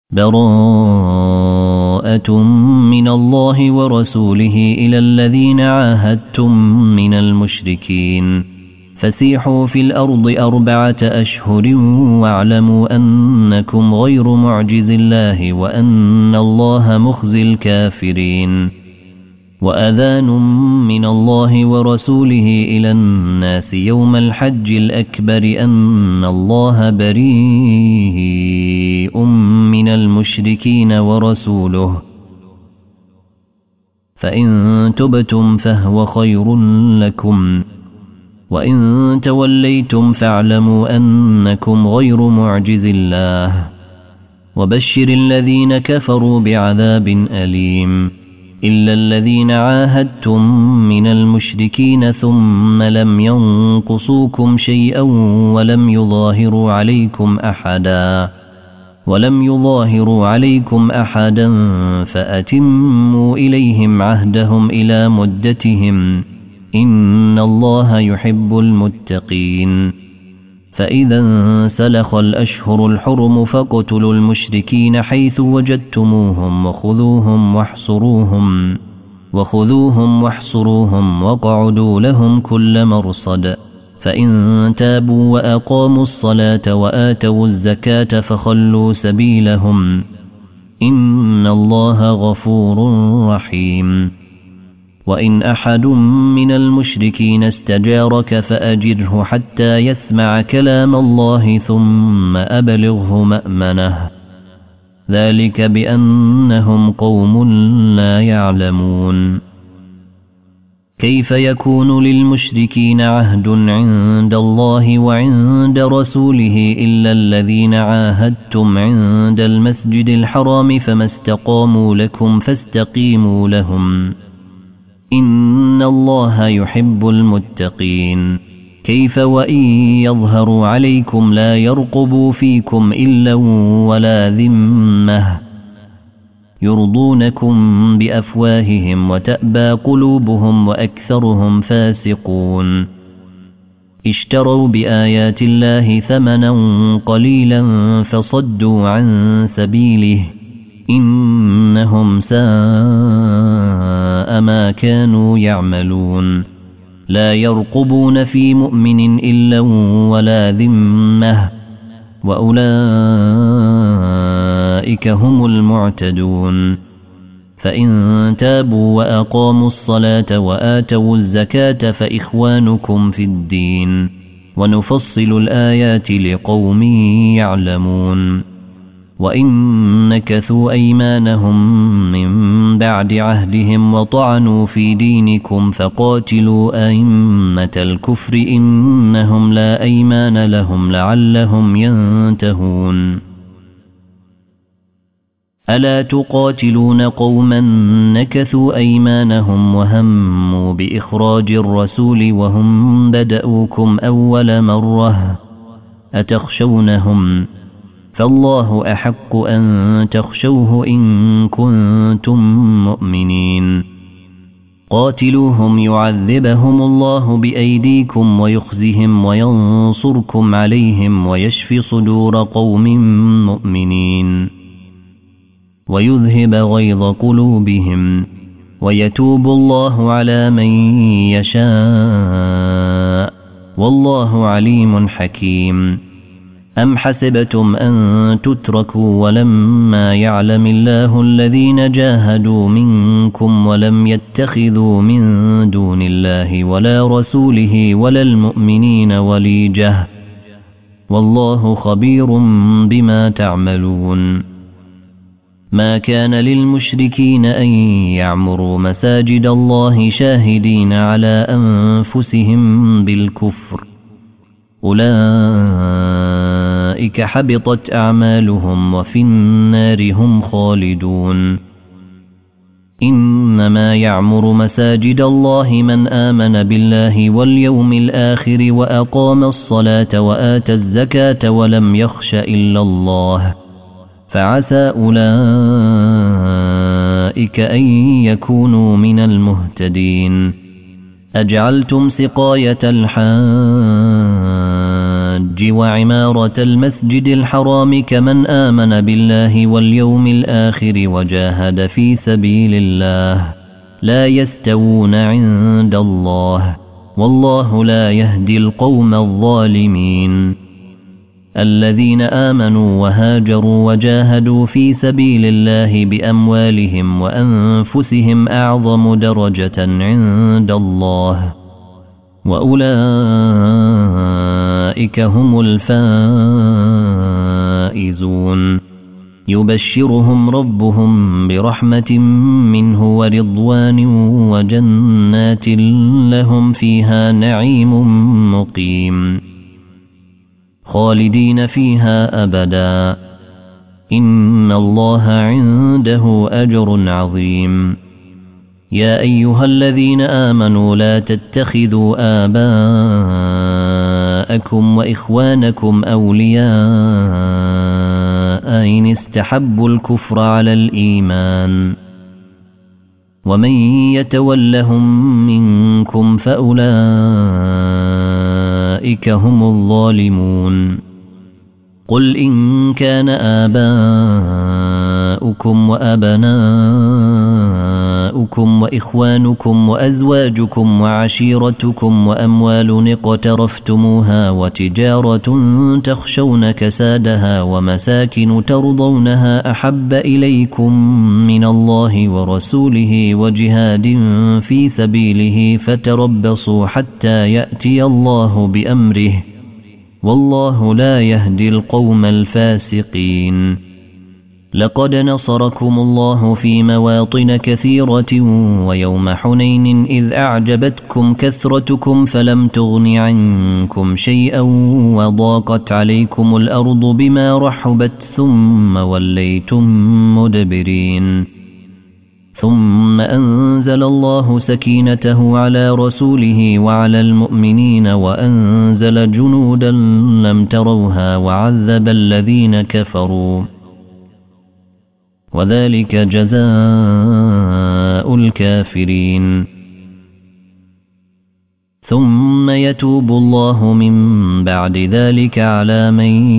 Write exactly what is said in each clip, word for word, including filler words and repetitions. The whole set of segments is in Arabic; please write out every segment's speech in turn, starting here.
براءة من الله ورسوله إلى الذين عاهدتم من المشركين فسيحوا في الأرض أربعة أشهر واعلموا أنكم غير معجز الله وأن الله مخزي الكافرين وأذان من الله ورسوله إلى الناس يوم الحج الأكبر أن الله بريء من المشركين ورسوله فإن تبتم فهو خير لكم وإن توليتم فاعلموا أنكم غير معجز الله وبشر الذين كفروا بعذاب أليم إلا الذين عاهدتم من المشركين ثم لم ينقصوكم شيئا ولم يظاهروا عليكم أحدا ولم يظاهروا عليكم أحدا فأتموا إليهم عهدهم إلى مدتهم إن الله يحب المتقين فإذا انسلخ الأشهر الحرم فاقتلوا المشركين حيث وجدتموهم وخذوهم واحصروهم وخذوهم واحصروهم واقعدوا لهم كل مرصد فإن تابوا وأقاموا الصلاة وآتوا الزكاة فخلوا سبيلهم إن الله غفور رحيم وإن أحد من المشركين استجارك فأجره حتى يسمع كلام الله ثم أبلغه مأمنه ذلك بأنهم قوم لا يعلمون كيف يكون للمشركين عهد عند الله وعند رسوله إلا الذين عاهدتم عند المسجد الحرام فما استقاموا لكم فاستقيموا لهم إن الله يحب المتقين كيف وإن يظهروا عليكم لا يرقبوا فيكم إلا ولا ذمة يرضونكم بأفواههم وتأبى قلوبهم وأكثرهم فاسقون اشتروا بآيات الله ثمنا قليلا فصدوا عن سبيله إنهم ساء ما كانوا يعملون لا يرقبون في مؤمن إلا ولا ذمة وأولئك هم المعتدون فإن تابوا وأقاموا الصلاة وآتوا الزكاة فإخوانكم في الدين ونفصل الآيات لقوم يعلمون وإن نكثوا أيمانهم من بعد عهدهم وطعنوا في دينكم فقاتلوا أئمة الكفر إنهم لا أيمان لهم لعلهم ينتهون ألا تقاتلون قوما نكثوا أيمانهم وهموا بإخراج الرسول وهم بدأوكم أول مرة أتخشونهم فالله أحق أن تخشوه إن كنتم مؤمنين قاتلوهم يعذبهم الله بأيديكم ويخزهم وينصركم عليهم ويشفي صدور قوم مؤمنين ويذهب غيظ قلوبهم ويتوب الله على من يشاء والله عليم حكيم أم حسبتم أن تتركوا ولما يعلم الله الذين جاهدوا منكم ولم يتخذوا من دون الله ولا رسوله ولا المؤمنين وليجة والله خبير بما تعملون ما كان للمشركين أن يعمروا مساجد الله شاهدين على أنفسهم بالكفر أولئك حبطت أعمالهم وفي النار هم خالدون إنما يعمر مساجد الله من آمن بالله واليوم الآخر وأقام الصلاة وآتى الزكاة ولم يخش إلا الله فعسى أولئك أن يكونوا من المهتدين أجعلتم سقاية الحاج الحج وعمارة المسجد الحرام كمن آمن بالله واليوم الآخر وجاهد في سبيل الله لا يستوون عند الله والله لا يهدي القوم الظالمين. الذين آمنوا وهاجروا وجاهدوا في سبيل الله بأموالهم وأنفسهم أعظم درجة عند الله وأولئك هم الفائزون. يبشرهم ربهم برحمة منه ورضوان وجنات لهم فيها نعيم مقيم خالدين فيها أبدا إن الله عنده أجر عظيم. يا أيها الذين آمنوا لا تتخذوا آباءكم وإخوانكم أولياء إن استحبوا الكفر على الإيمان ومن يتولهم منكم فأولئك هم الظالمون. قل إن كان آباؤكم وأبناؤكم وإخوانكم وأزواجكم وعشيرتكم وأموال اقترفتموها وتجارة تخشون كسادها ومساكن ترضونها أحب إليكم من الله ورسوله وجهاد في سبيله فتربصوا حتى يأتي الله بأمره والله لا يهدي القوم الفاسقين. لقد نصركم الله في مواطن كثيرة ويوم حنين إذ أعجبتكم كثرتكم فلم تغن عنكم شيئا وضاقت عليكم الأرض بما رحبت ثم وليتم مدبرين. ثم أنزل الله سكينته على رسوله وعلى المؤمنين وأنزل جنودا لم تروها وعذب الذين كفروا وذلك جزاء الكافرين. ثم يتوب الله من بعد ذلك على من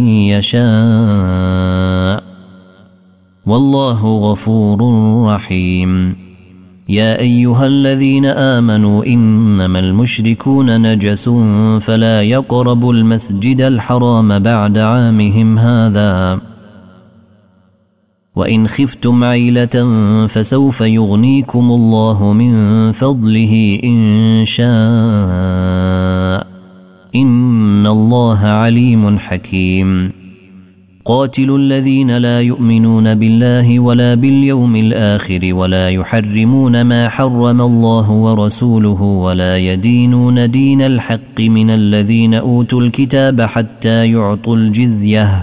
يشاء والله غفور رحيم. يا أيها الذين آمنوا إنما المشركون نجس فلا يقربوا المسجد الحرام بعد عامهم هذا وإن خفتم عيلة فسوف يغنيكم الله من فضله إن شاء إن الله عليم حكيم. قاتلوا الذين لا يؤمنون بالله ولا باليوم الآخر ولا يحرمون ما حرم الله ورسوله ولا يدينون دين الحق من الذين أوتوا الكتاب حتى يعطوا الجزية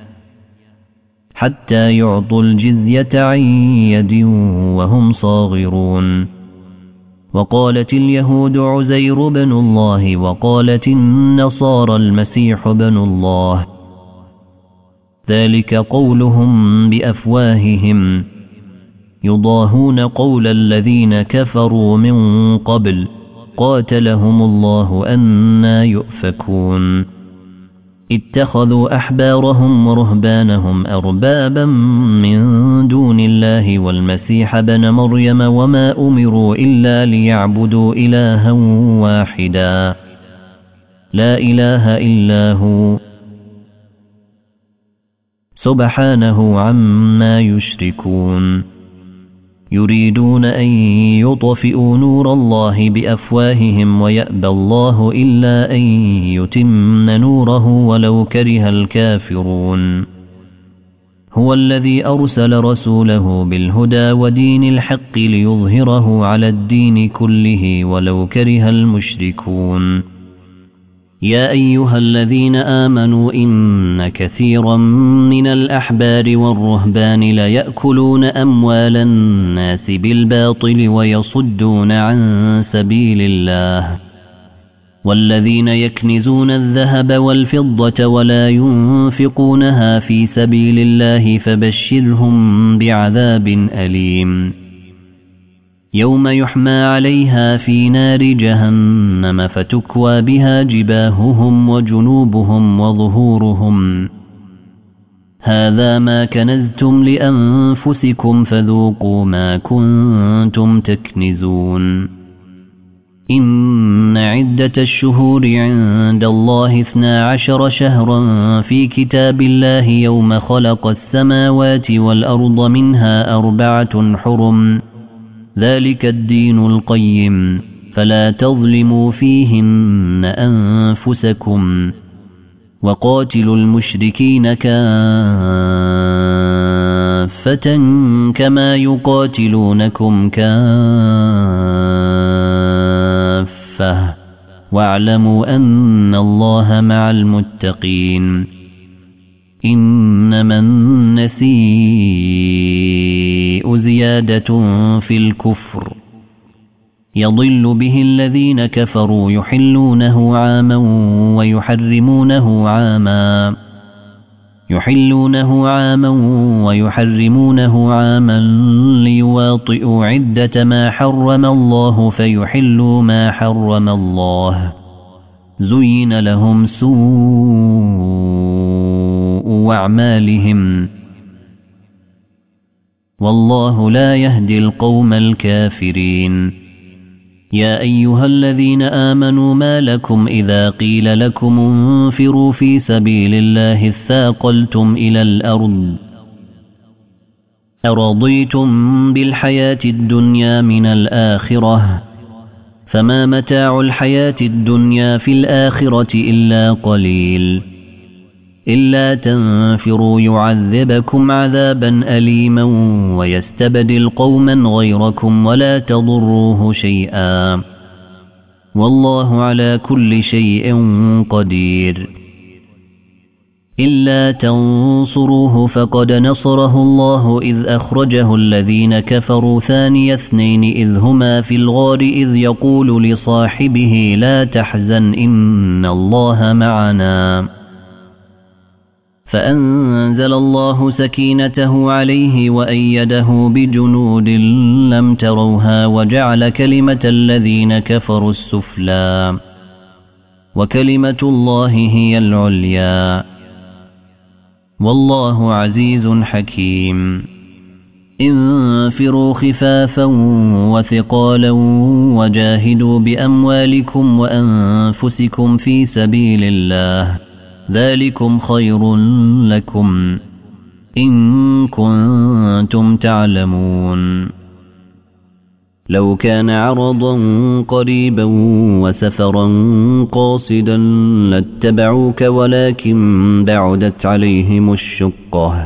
حتى يعطوا الجزية عن يد وهم صاغرون. وقالت اليهود عزير بن الله وقالت النصارى المسيح بن الله ذلك قولهم بأفواههم يضاهون قول الذين كفروا من قبل قاتلهم الله أنى يؤفكون. اتخذوا أحبارهم ورهبانهم أربابا من دون الله والمسيح بن مريم وما أمروا إلا ليعبدوا إلها واحدا لا إله إلا هو سبحانه عما يشركون. يريدون أن يطفئوا نور الله بأفواههم ويأبى الله إلا أن يتم نوره ولو كره الكافرون. هو الذي أرسل رسوله بالهدى ودين الحق ليظهره على الدين كله ولو كره المشركون. يا أيها الذين آمنوا إن كثيرا من الأحبار والرهبان ليأكلون أموال الناس بالباطل ويصدون عن سبيل الله والذين يكنزون الذهب والفضة ولا ينفقونها في سبيل الله فبشرهم بعذاب أليم. يوم يحمى عليها في نار جهنم فتكوى بها جباههم وجنوبهم وظهورهم هذا ما كنزتم لأنفسكم فذوقوا ما كنتم تكنزون إن عدة الشهور عند الله اثنا عشر شهرا في كتاب الله يوم خلق السماوات والأرض منها أربعة حرم ذلك الدين القيم فلا تظلموا فيهن أنفسكم وقاتلوا المشركين كافة كما يقاتلونكم كافة واعلموا أن الله مع المتقين إنما النسيء زيادة في الكفر يضل به الذين كفروا يحلونه عاما ويحرمونه عاما يحلونه عاما ويحرمونه عاما ليواطئوا عدة ما حرم الله فيحلوا ما حرم الله زين لهم سوء أعمالهم والله لا يهدي القوم الكافرين يا أيها الذين آمنوا ما لكم إذا قيل لكم انفروا في سبيل الله اثاقلتم إلى الأرض أرضيتم بالحياة الدنيا من الآخرة فما متاع الحياة الدنيا في الآخرة إلا قليل إلا تنفروا يعذبكم عذابا أليما ويستبدل قوما غيركم ولا تضروه شيئا والله على كل شيء قدير إلا تنصروه فقد نصره الله إذ أخرجه الذين كفروا ثاني اثنين إذ هما في الغار إذ يقول لصاحبه لا تحزن إن الله معنا فأنزل الله سكينته عليه وأيده بجنود لم تروها وجعل كلمة الذين كفروا السفلى وكلمة الله هي العليا والله عزيز حكيم انفروا خفافا وثقالا وجاهدوا بأموالكم وأنفسكم في سبيل الله ذلكم خير لكم إن كنتم تعلمون لو كان عرضا قريبا وسفرا قاصدا لاتبعوك ولكن بعدت عليهم الشقة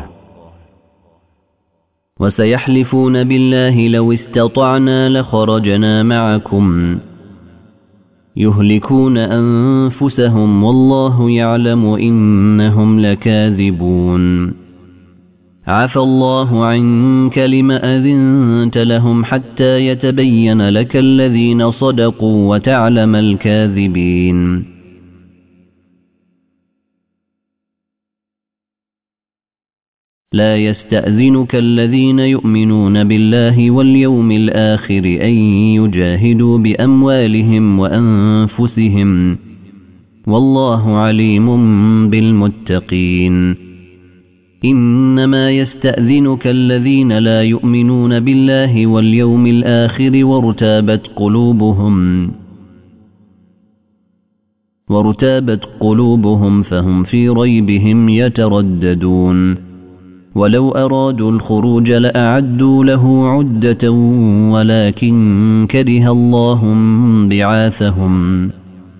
وسيحلفون بالله لو استطعنا لخرجنا معكم يهلكون أنفسهم والله يعلم إنهم لكاذبون عفى الله عنك لما أذنت لهم حتى يتبين لك الذين صدقوا وتعلم الكاذبين لا يستأذنك الذين يؤمنون بالله واليوم الآخر أن يجاهدوا بأموالهم وأنفسهم والله عليم بالمتقين إنما يستأذنك الذين لا يؤمنون بالله واليوم الآخر وارتابت قلوبهم وارتابت قلوبهم فهم في ريبهم يترددون ولو أرادوا الخروج لأعدوا له عدة ولكن كره الله بعاثهم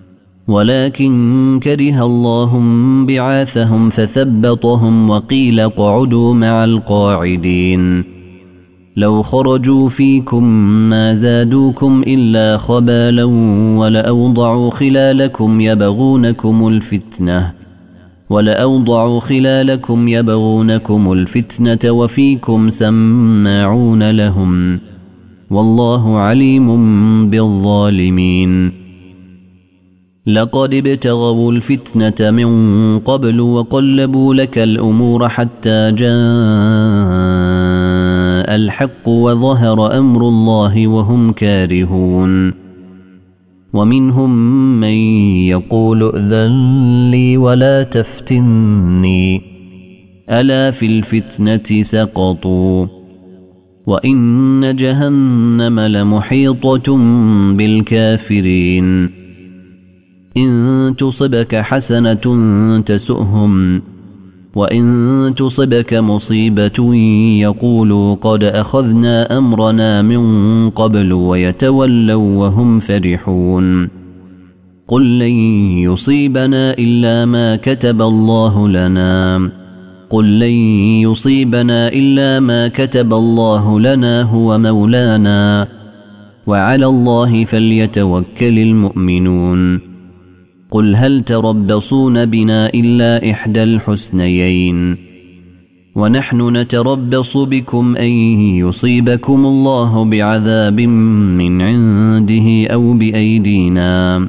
ولكن كره الله بعاثهم فثبطهم وقيل اقعدوا مع القاعدين لو خرجوا فيكم ما زادوكم إلا خبالا ولأوضعوا خلالكم يبغونكم الفتنة ولأوضعوا خلالكم يبغونكم الفتنة وفيكم سماعون لهم والله عليم بالظالمين لقد ابتغوا الفتنة من قبل وقلبوا لك الأمور حتى جاء الحق الحق وظهر أمر الله وهم كارهون ومنهم من يقول ائذن لي ولا تفتني ألا في الفتنة سقطوا وإن جهنم لمحيطة بالكافرين إن تصبك حسنة تسؤهم وإن تصبك مصيبة يقولوا قد أخذنا أمرنا من قبل ويتولوا وهم فرحون قل لن يصيبنا إلا ما كتب الله لنا قل لن يصيبنا إلا ما كتب الله لنا هو مولانا وعلى الله فليتوكل المؤمنون قل هل تربصون بنا إلا إحدى الحسنيين ونحن نتربص بكم أن يصيبكم الله بعذاب من عنده أو بأيدينا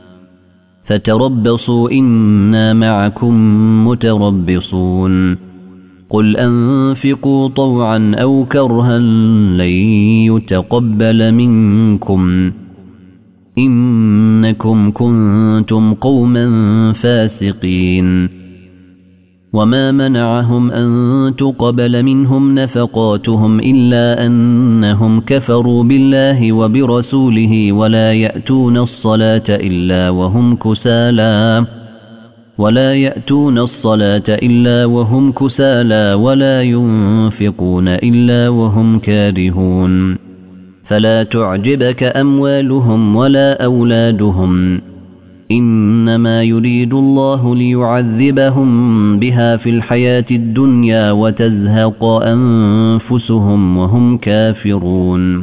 فتربصوا إنا معكم متربصون قل أنفقوا طوعا أو كرها لن يتقبل منكم إنكم كنتم قوما فاسقين وما منعهم أن تقبل منهم نفقاتهم إلا أنهم كفروا بالله وبرسوله ولا يأتون الصلاة إلا وهم كسالى ولا يأتون الصلاة إلا وهم كسالى ولا ينفقون إلا وهم كارهون فلا تعجبك أموالهم ولا أولادهم إنما يريد الله ليعذبهم بها في الحياة الدنيا وتزهق أنفسهم وهم كافرون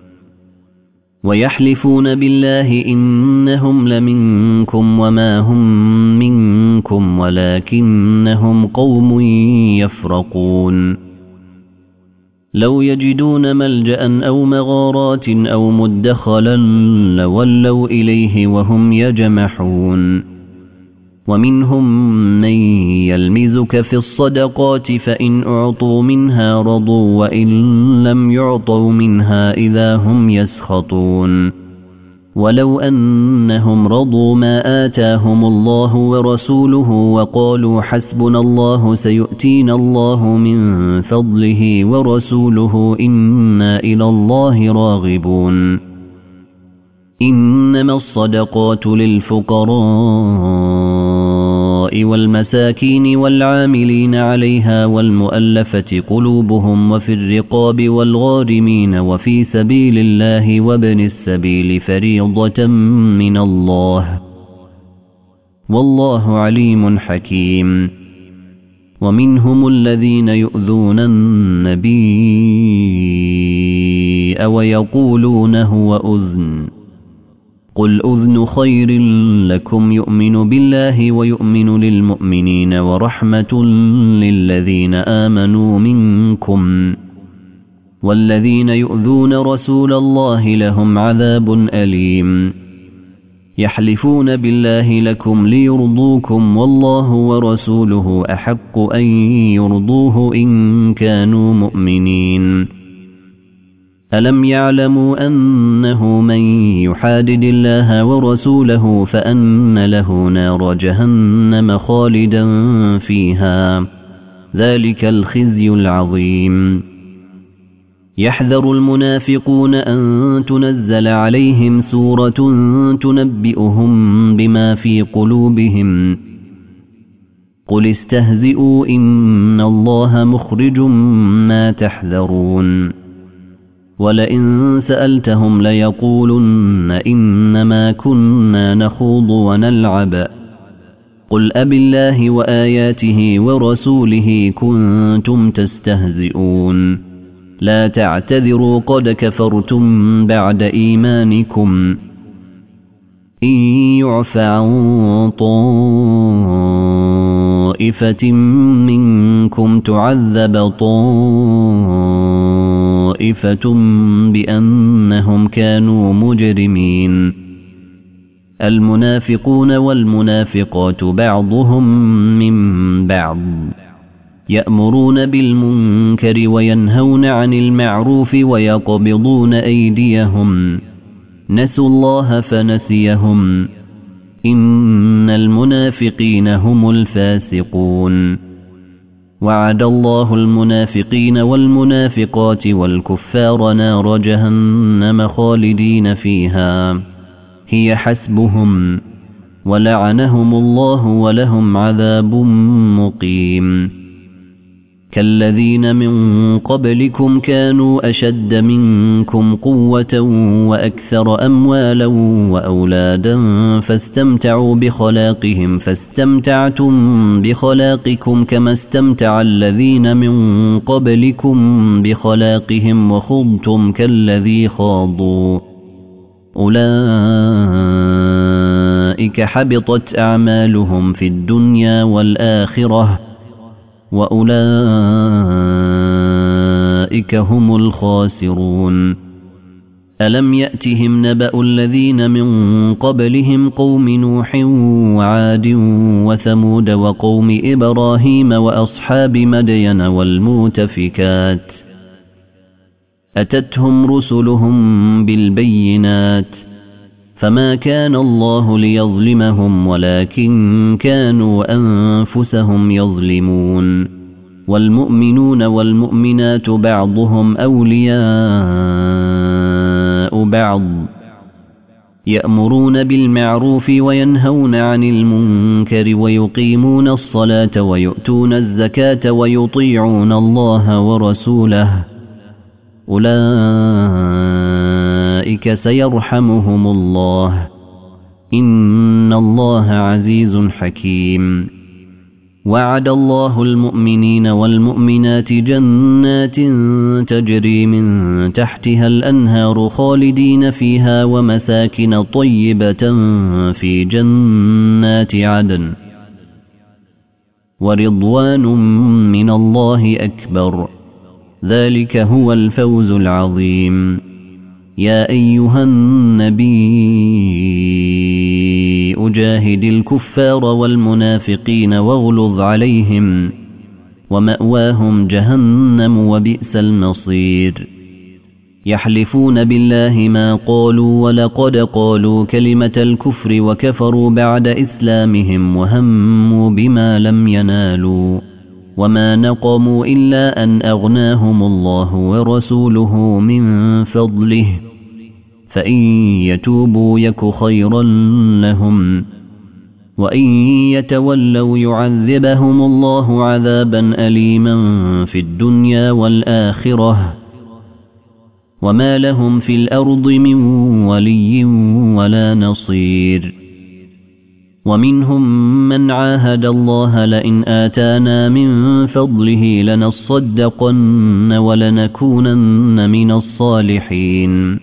ويحلفون بالله إنهم لمنكم وما هم منكم ولكنهم قوم يفرقون لو يجدون ملجأ أو مغارات أو مدخلا لولوا إليه وهم يجمحون ومنهم من يلمزك في الصدقات فإن أعطوا منها رضوا وإن لم يعطوا منها إذا هم يسخطون ولو أنهم رضوا ما آتاهم الله ورسوله وقالوا حسبنا الله سيؤتينا الله من فضله ورسوله إنا إلى الله راغبون إنما الصدقات للفقراء والمساكين والعاملين عليها والمؤلفة قلوبهم وفي الرقاب والغارمين وفي سبيل الله وابن السبيل فريضة من الله والله عليم حكيم ومنهم الذين يؤذون النبي ويقولون هو أذن قل أذن خير لكم يؤمن بالله ويؤمن للمؤمنين ورحمة للذين آمنوا منكم والذين يؤذون رسول الله لهم عذاب أليم يحلفون بالله لكم ليرضوكم والله ورسوله أحق أن يرضوه إن كانوا مؤمنين ألم يعلموا أنه من يحادد الله ورسوله فأن له نار جهنم خالدا فيها ذلك الخزي العظيم يحذر المنافقون أن تنزل عليهم سورة تنبئهم بما في قلوبهم قل استهزئوا إن الله مخرج ما تحذرون ولئن سألتهم ليقولن إنما كنا نخوض ونلعب قل أبالله وآياته ورسوله كنتم تستهزئون لا تعتذروا قد كفرتم بعد إيمانكم إن يعف عن طائفة منكم تعذب طائفة بأنهم كانوا مجرمين المنافقون والمنافقات بعضهم من بعض يأمرون بالمنكر وينهون عن المعروف ويقبضون أيديهم نسوا الله فنسيهم إن المنافقين هم الفاسقون وعد الله المنافقين والمنافقات والكفار نار جهنم خالدين فيها هي حسبهم ولعنهم الله ولهم عذاب مقيم كالذين من قبلكم كانوا أشد منكم قوة وأكثر أموالا وأولادا فاستمتعوا بخلاقهم فاستمتعتم بخلاقكم كما استمتع الذين من قبلكم بخلاقهم وخضتم كالذي خاضوا أولئك حبطت أعمالهم في الدنيا والآخرة وأولئك هم الخاسرون ألم يأتهم نبأ الذين من قبلهم قوم نوح وعاد وثمود وقوم إبراهيم وأصحاب مدين والمؤتفكات أتتهم رسلهم بالبينات فما كان الله ليظلمهم ولكن كانوا أنفسهم يظلمون والمؤمنون والمؤمنات بعضهم أولياء بعض يأمرون بالمعروف وينهون عن المنكر ويقيمون الصلاة ويؤتون الزكاة ويطيعون الله ورسوله أولئك سيرحمهم الله إن الله عزيز حكيم وعد الله المؤمنين والمؤمنات جنات تجري من تحتها الأنهار خالدين فيها ومساكن طيبة في جنات عدن ورضوان من الله أكبر ذلك هو الفوز العظيم يا أيها النبي أجاهد الكفار والمنافقين واغلظ عليهم ومأواهم جهنم وبئس المصير يحلفون بالله ما قالوا ولقد قالوا كلمة الكفر وكفروا بعد إسلامهم وهموا بما لم ينالوا وما نقموا إلا أن أغناهم الله ورسوله من فضله فإن يتوبوا يك خيرا لهم وإن يتولوا يعذبهم الله عذابا أليما في الدنيا والآخرة وما لهم في الأرض من ولي ولا نصير ومنهم من عاهد الله لئن آتانا من فضله لنصدقن ولنكونن من الصالحين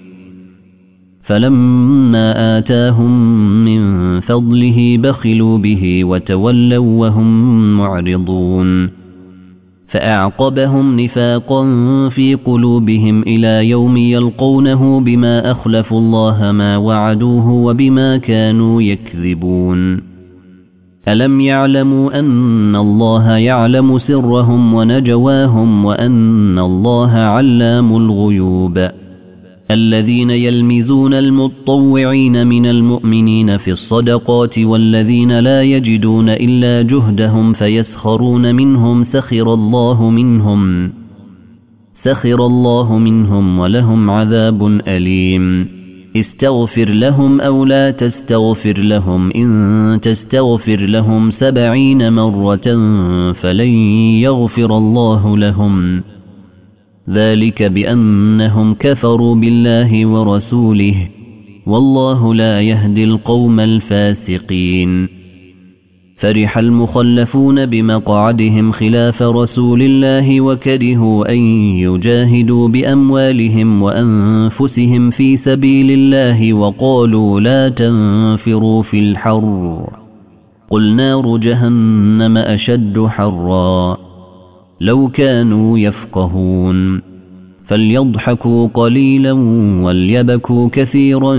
فلما آتاهم من فضله بخلوا به وتولوا وهم معرضون فأعقبهم نفاقا في قلوبهم إلى يوم يلقونه بما أخلفوا الله ما وعدوه وبما كانوا يكذبون ألم يعلموا أن الله يعلم سرهم ونجواهم وأن الله علام الغيوب الذين يلمزون المتطوعين من المؤمنين في الصدقات والذين لا يجدون إلا جهدهم فيسخرون منهم سخر الله منهم سخر الله منهم ولهم عذاب أليم استغفر لهم أو لا تستغفر لهم إن تستغفر لهم سبعين مرة فلن يغفر الله لهم ذلك بأنهم كفروا بالله ورسوله والله لا يهدي القوم الفاسقين فرح المخلفون بمقعدهم خلاف رسول الله وكرهوا أن يجاهدوا بأموالهم وأنفسهم في سبيل الله وقالوا لا تنفروا في الحر قل نار جهنم أشد حرا لو كانوا يفقهون فليضحكوا قليلا وليبكوا كثيرا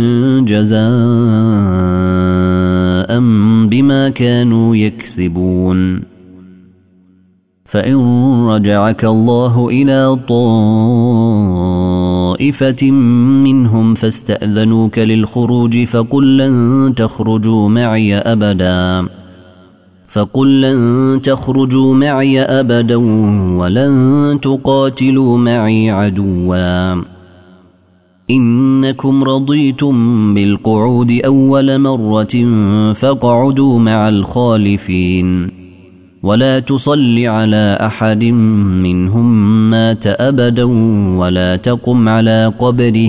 جزاء بما كانوا يكسبون فإن رجعك الله إلى طائفة منهم فاستأذنوك للخروج فقل لن تخرجوا معي أبدا فقل لن تخرجوا معي أبدا ولن تقاتلوا معي عدوا إنكم رضيتم بالقعود أول مرة فاقعدوا مع الخالفين ولا تصل على أحد منهم مات أبدا ولا تقم على قبره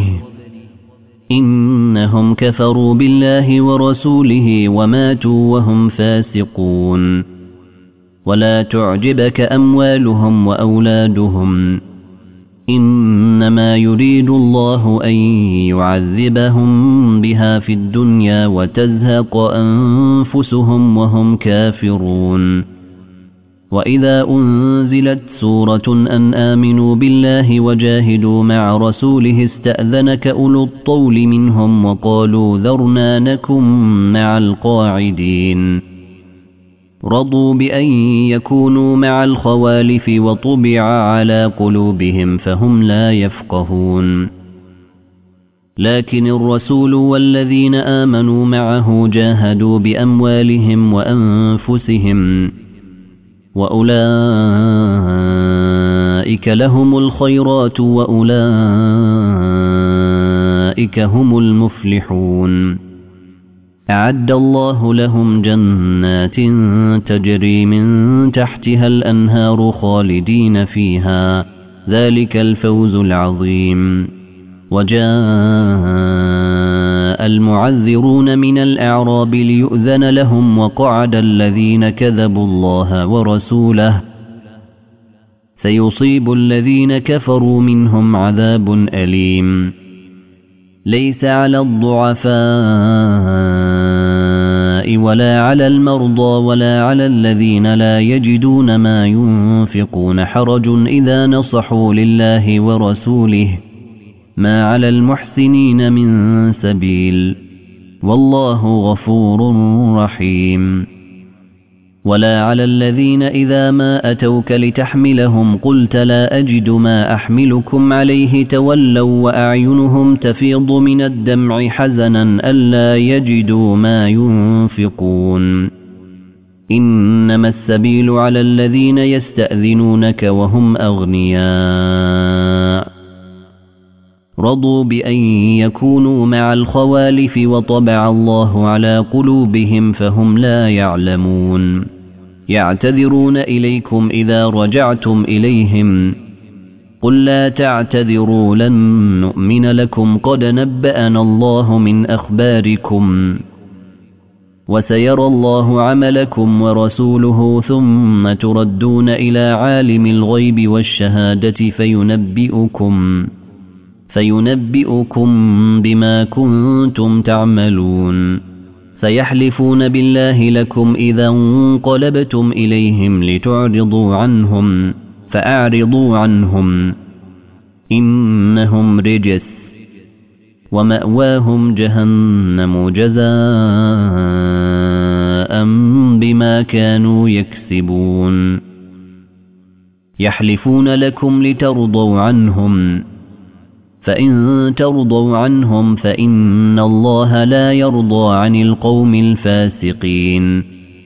إنهم كفروا بالله ورسوله وماتوا وهم فاسقون ولا تعجبك أموالهم وأولادهم إنما يريد الله أن يعذبهم بها في الدنيا وتزهق أنفسهم وهم كافرون وإذا أنزلت سورة أن آمنوا بالله وجاهدوا مع رسوله استأذنك أولو الطول منهم وقالوا ذرنا نكن مع القاعدين رضوا بأن يكونوا مع الخوالف وطبع على قلوبهم فهم لا يفقهون لكن الرسول والذين آمنوا معه جاهدوا بأموالهم وأنفسهم وأولئك لهم الخيرات وأولئك هم المفلحون أعد الله لهم جنات تجري من تحتها الأنهار خالدين فيها ذلك الفوز العظيم وجاء المعذرون من الأعراب ليؤذن لهم وقعد الذين كذبوا الله ورسوله سيصيب الذين كفروا منهم عذاب أليم ليس على الضعفاء ولا على المرضى ولا على الذين لا يجدون ما ينفقون حرج إذا نصحوا لله ورسوله ما على المحسنين من سبيل والله غفور رحيم ولا على الذين إذا ما أتوك لتحملهم قلت لا أجد ما أحملكم عليه تولوا وأعينهم تفيض من الدمع حزنا ألا يجدوا ما ينفقون إنما السبيل على الذين يستأذنونك وهم أغنياء رضوا بأن يكونوا مع الخوالف وطبع الله على قلوبهم فهم لا يعلمون يعتذرون إليكم إذا رجعتم إليهم قل لا تعتذروا لن نؤمن لكم قد نبأنا الله من أخباركم وسيرى الله عملكم ورسوله ثم تردون إلى عالم الغيب والشهادة فينبئكم فينبئكم بما كنتم تعملون سيحلفون بالله لكم إذا انقلبتم إليهم لتعرضوا عنهم فأعرضوا عنهم إنهم رجس ومأواهم جهنم جزاء بما كانوا يكسبون يحلفون لكم لترضوا عنهم فإن ترضوا عنهم فإن الله لا يرضى عن القوم الفاسقين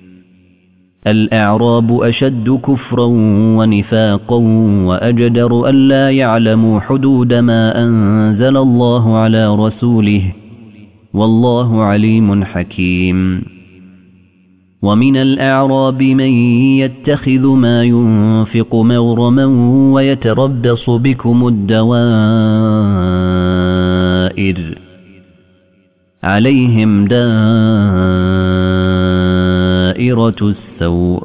الأعراب أشد كفرا ونفاقا وأجدر ألا يعلموا حدود ما أنزل الله على رسوله والله عليم حكيم ومن الأعراب من يتخذ ما ينفق مغرما ويتربص بكم الدوائر عليهم دائرة السوء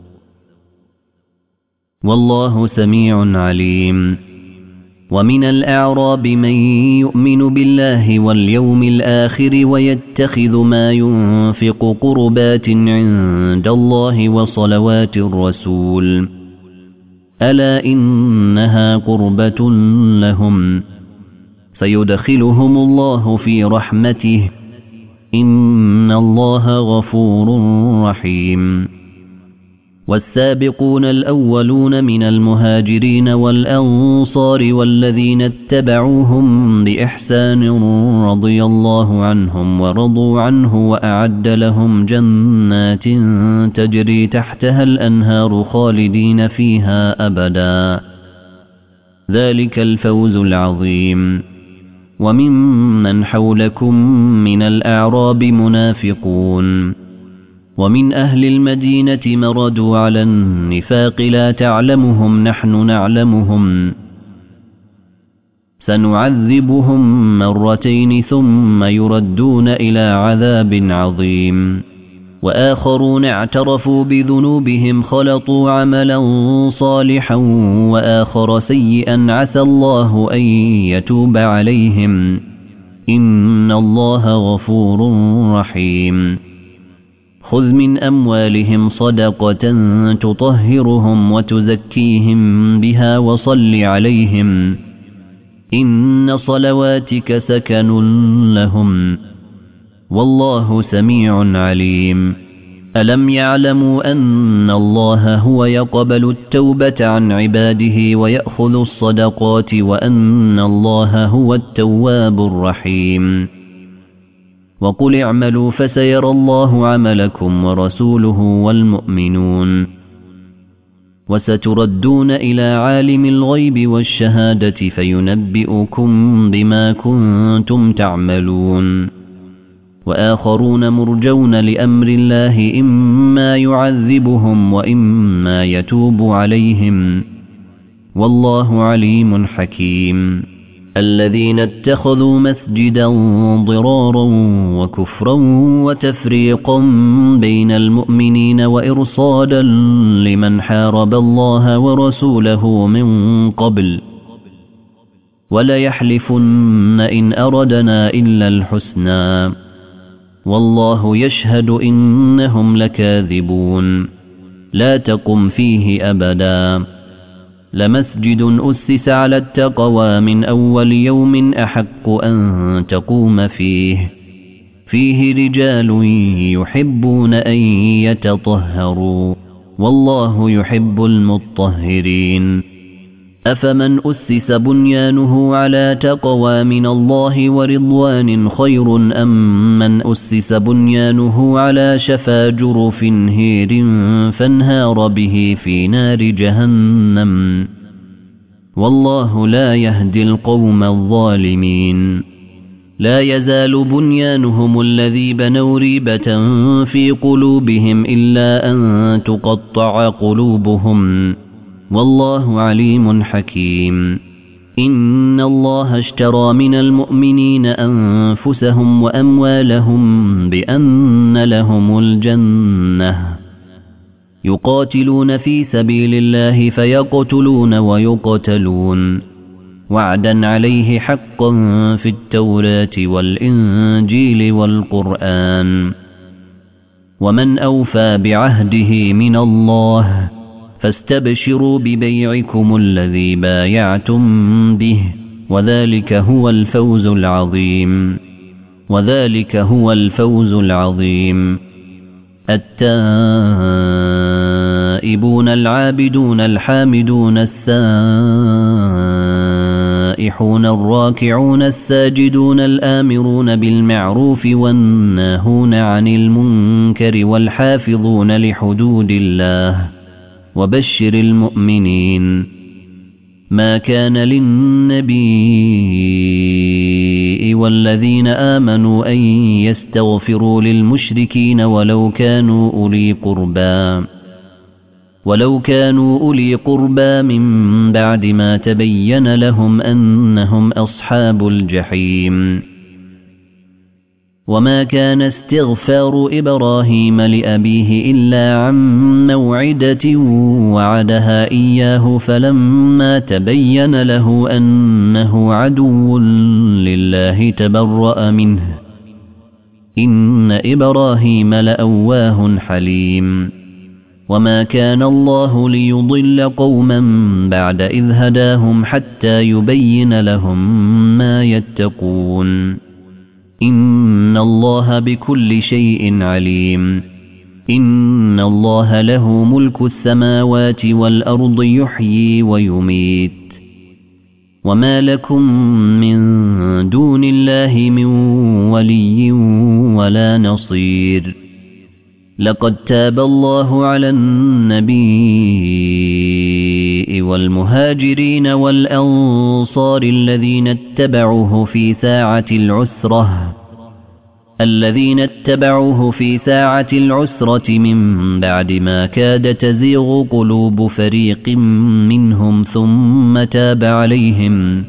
والله سميع عليم ومن الأعراب من يؤمن بالله واليوم الآخر ويتخذ ما ينفق قربات عند الله وصلوات الرسول ألا إنها قربة لهم سيدخلهم الله في رحمته إن الله غفور رحيم والسابقون الأولون من المهاجرين والأنصار والذين اتبعوهم بإحسان رضي الله عنهم ورضوا عنه وأعد لهم جنات تجري تحتها الأنهار خالدين فيها أبدا ذلك الفوز العظيم. وممن حولكم من الأعراب منافقون ومن أهل المدينة مردوا على النفاق لا تعلمهم نحن نعلمهم سنعذبهم مرتين ثم يردون إلى عذاب عظيم. وآخرون اعترفوا بذنوبهم خلطوا عملا صالحا وآخر سيئا عسى الله أن يتوب عليهم إن الله غفور رحيم. خذ من أموالهم صدقة تطهرهم وتزكيهم بها وصل عليهم إن صلواتك سكن لهم والله سميع عليم. ألم يعلموا أن الله هو يقبل التوبة عن عباده ويأخذ الصدقات وأن الله هو التواب الرحيم. وقل اعملوا فسيرى الله عملكم ورسوله والمؤمنون وستردون إلى عالم الغيب والشهادة فينبئكم بما كنتم تعملون. وآخرون مرجون لأمر الله إما يعذبهم وإما يتوب عليهم والله عليم حكيم. الذين اتخذوا مسجدا ضرارا وكفرا وتفريقا بين المؤمنين وإرصادا لمن حارب الله ورسوله من قبل وليحلفن إن أردنا إلا الحسنى والله يشهد إنهم لكاذبون. لا تقم فيه أبدا لمسجد أسس على التقوى من أول يوم أحق أن تقوم فيه فيه رجال يحبون أن يتطهروا والله يحب المطهرين. أفمن أسس بنيانه على تقوى من الله ورضوان خير أم من أسس بنيانه على شفا جرف هير فانهار به في نار جهنم والله لا يهدي القوم الظالمين. لا يزال بنيانهم الذي بنوا ريبة في قلوبهم إلا أن تقطع قلوبهم والله عليم حكيم. إن الله اشترى من المؤمنين أنفسهم وأموالهم بأن لهم الجنة يقاتلون في سبيل الله فيقتلون ويقتلون وعدا عليه حقا في التوراة والإنجيل والقرآن ومن أوفى بعهده من الله فاستبشروا ببيعكم الذي بايعتم به وذلك هو الفوز العظيم وذلك هو الفوز العظيم. التائبون العابدون الحامدون السائحون الراكعون الساجدون الآمرون بالمعروف والناهون عن المنكر والحافظون لحدود الله وبشر المؤمنين. ما كان للنبي والذين آمنوا أن يستغفروا للمشركين ولو كانوا أولي قربى ولو كانوا أولي قربى من بعد ما تبين لهم أنهم أصحاب الجحيم. وما كان استغفار إبراهيم لأبيه إلا عن موعدة وعدها إياه فلما تبين له أنه عدو لله تبرأ منه إن إبراهيم لأواه حليم. وما كان الله ليضل قوما بعد إذ هداهم حتى يبين لهم ما يتقون إن الله بكل شيء عليم. إن الله له ملك السماوات والأرض يحيي ويميت وما لكم من دون الله من ولي ولا نصير لقد تاب الله على النبي والمهاجرين والأنصار الذين اتبعوه في ساعة العسرة الذين اتبعوه في ساعة العسرة من بعد ما كاد تزيغ قلوب فريق منهم ثم تاب عليهم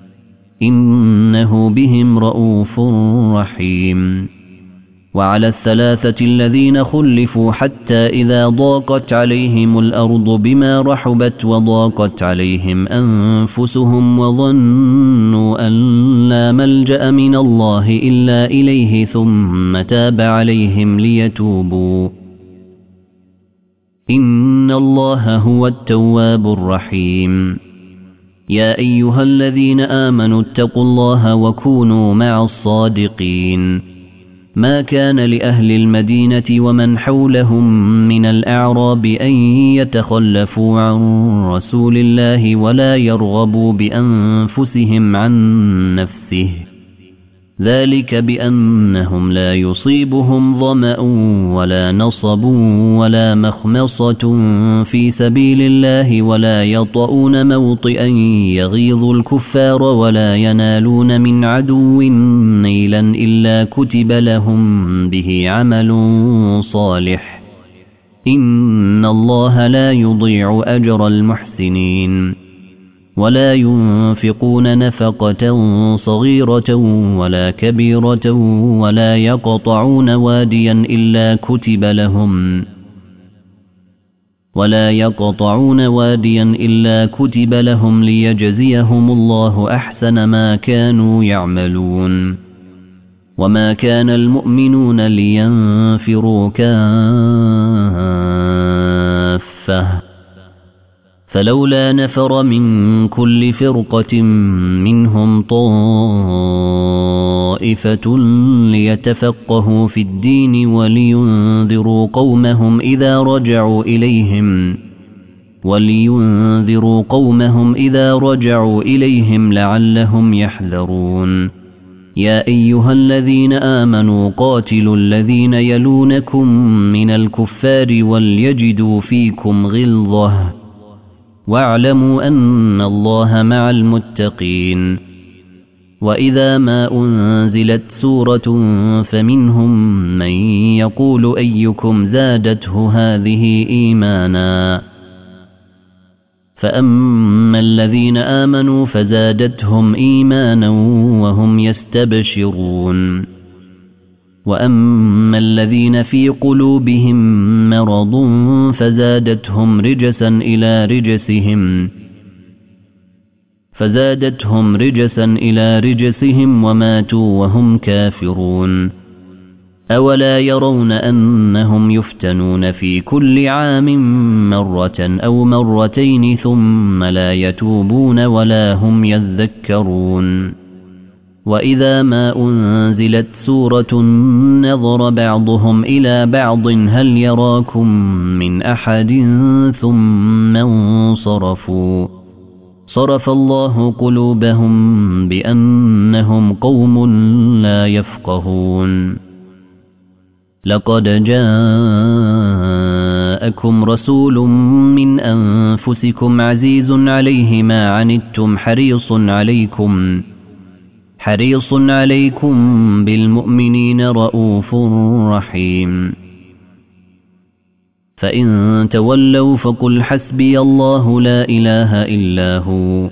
إنه بهم رؤوف رحيم وعلى الثلاثة الذين خلفوا حتى إذا ضاقت عليهم الأرض بما رحبت وضاقت عليهم أنفسهم وظنوا أن لا ملجأ من الله إلا إليه ثم تاب عليهم ليتوبوا إن الله هو التواب الرحيم يا أيها الذين آمنوا اتقوا الله وكونوا مع الصادقين ما كان لأهل المدينة ومن حولهم من الأعراب أن يتخلفوا عن رسول الله ولا يرغبوا بأنفسهم عن نفسه ذلك بأنهم لا يصيبهم ظمأ ولا نصب ولا مخمصة في سبيل الله ولا يطؤون موطئا يغيظ الكفار ولا ينالون من عدو نيلا إلا كتب لهم به عمل صالح إن الله لا يضيع أجر المحسنين ولا ينفقون نفقة صغيرة ولا كبيرة ولا يقطعون واديا إلا كتب لهم ولا يقطعون واديا إلا كتب لهم ليجزيهم الله أحسن ما كانوا يعملون وما كان المؤمنون لينفروا كافة فلولا نفر من كل فرقة منهم طائفة ليتفقهوا في الدين ولينذروا قومهم إذا رجعوا إليهم ولينذروا قومهم إذا رجعوا إليهم لعلهم يحذرون يا أيها الذين آمنوا قاتلوا الذين يلونكم من الكفار وليجدوا فيكم غلظة واعلموا أن الله مع المتقين وإذا ما أنزلت سورة فمنهم من يقول أيكم زادته هذه إيمانا فأما الذين آمنوا فزادتهم إيمانا وهم يستبشرون وأما الذين في قلوبهم مرض فزادتهم رجسا إلى رجسهم فزادتهم رجسا إلى رجسهم وماتوا وهم كافرون أولا يرون أنهم يفتنون في كل عام مرة أو مرتين ثم لا يتوبون ولا هم يذكرون وإذا ما أنزلت سورة نظر بعضهم إلى بعض هل يراكم من أحد ثم انصرفوا صرف الله قلوبهم بأنهم قوم لا يفقهون لقد جاءكم رسول من أنفسكم عزيز عليه ما عنتم حريص عليكم حريص عليكم بالمؤمنين رؤوف رحيم فإن تولوا فقل حسبي الله لا إله إلا هو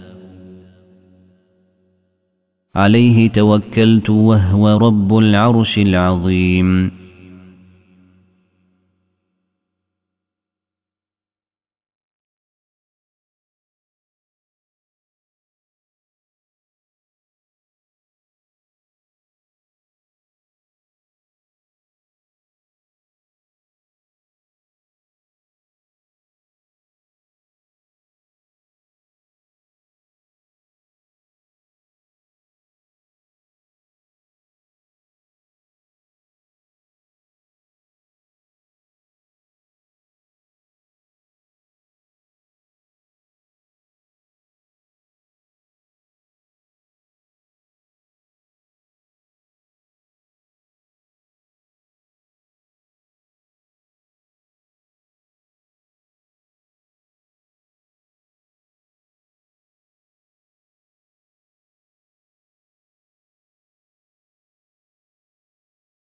عليه توكلت وهو رب العرش العظيم